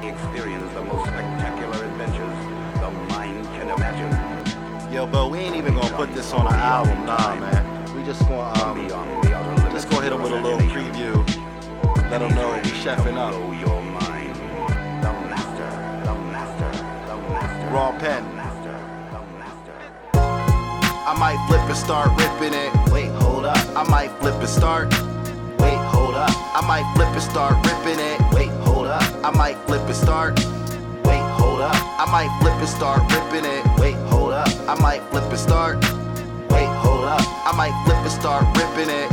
Experience the most spectacular adventures the mind can imagine. Yo, but we ain't even gonna put this on an album, nah, man. We just gonna hit them with a little preview. Let them know we chefing up. Raw pen. I might flip and start ripping it. Wait, hold up. I might flip and start. Wait, hold up. I might flip and start ripping it. Wait, hold up. I might flip and start. Wait, hold up. I might flip and start ripping it. Wait, hold up. I might flip and start. Wait, hold up. I might flip and start ripping it.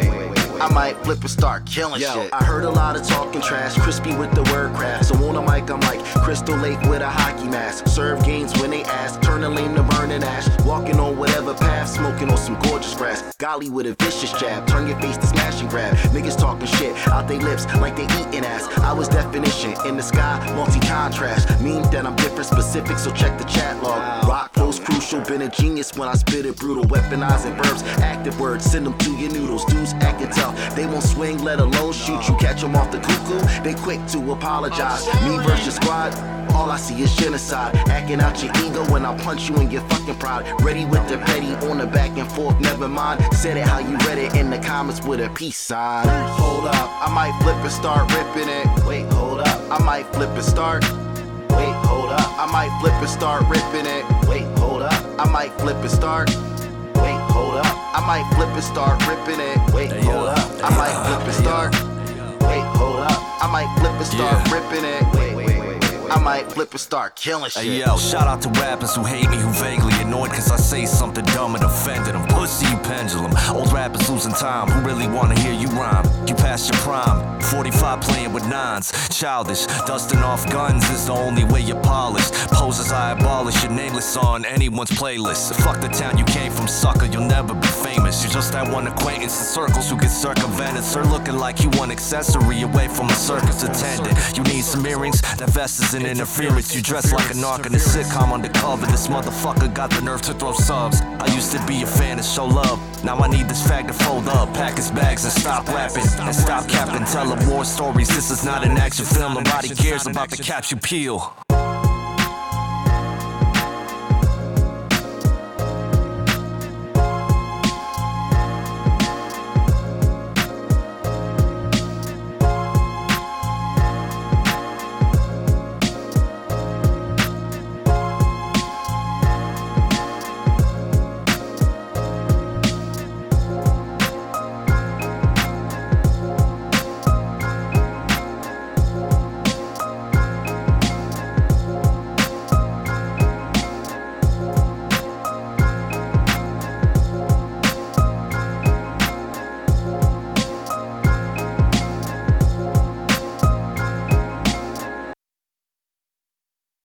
I might flip and start killing shit. I heard a lot of talking trash, crispy with the word craft. So on the mic, I'm like Crystal Lake with a hockey mask. Serve games when they ask, turn a lame to burning ash. Walking on whatever path, smoking on some gorgeous grass. Golly with a vicious jab, turn your face to smash and grab. Niggas talking shit out they lips like they eating ass. I was definition in the sky, multi-contrast. Mean that I'm different specific, so check the chat log. Rock flows crucial, been a genius when I spit it brutal. Weaponizing verbs, active words, send them to your noodles. Dudes acting tough, they won't swing, let alone shoot you. Catch them off the cuckoo, they quick to apologize. Me versus squad, all I see is genocide. Acting out your ego when I punch you in your fucking pride. Ready with the petty on the back and forth, never mind. Said it how you read it in the comments with a peace sign. Hold up, I might flip and start ripping it. Wait, hold up, I might flip and start. Wait, hold up, I might flip and start ripping it. Wait, hold up, I might flip and start. Wait, hold up, I might flip and start ripping it. Wait, hold up, I might flip and start. Wait, hold up, I might flip and start ripping it. I might flip and start killing shit. Hey yo, shout out to rappers who hate me, who vaguely annoyed cause I say something dumb and offended them. Pussy, you pendulum. Old rappers losing time, who really wanna hear you rhyme? You past your prime, 45 playing with nines. Childish, dusting off guns is the only way you're polished. Poses I abolish, your nameless on anyone's playlist. Fuck the town you came from, sucker, you'll never be famous. You're just that one acquaintance in circles who get circumvented. Sir, looking like you one accessory away from a circus attendant. You need some earrings, that vest is an interference. You dress like a narc in a sitcom undercover. This motherfucker got the nerve to throw subs. I used to be a fan and show love. Now I need this fag to fold up, pack his bags and stop rapping. And stop capping, telling war stories. This is not an action film. Nobody cares about the caps you peel.